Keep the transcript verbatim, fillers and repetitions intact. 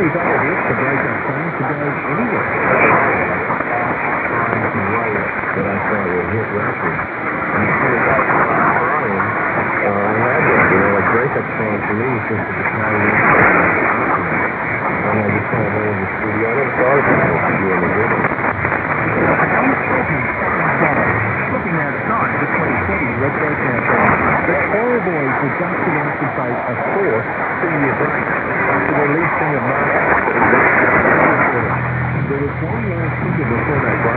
He's able to to break up time to go anywhere. That I thought would hit records. And as soon as I started crying, uh, I had that, you know, a breakup song for me since the guitar was and I just kind of went in the studio. I never thought about what to do in the rhythm. I'm talking looking outside the twenty twenty Retro Campaign, the Choral Boys were just announced to take a fourth two-year break after releasing a March. There was one last single before that break.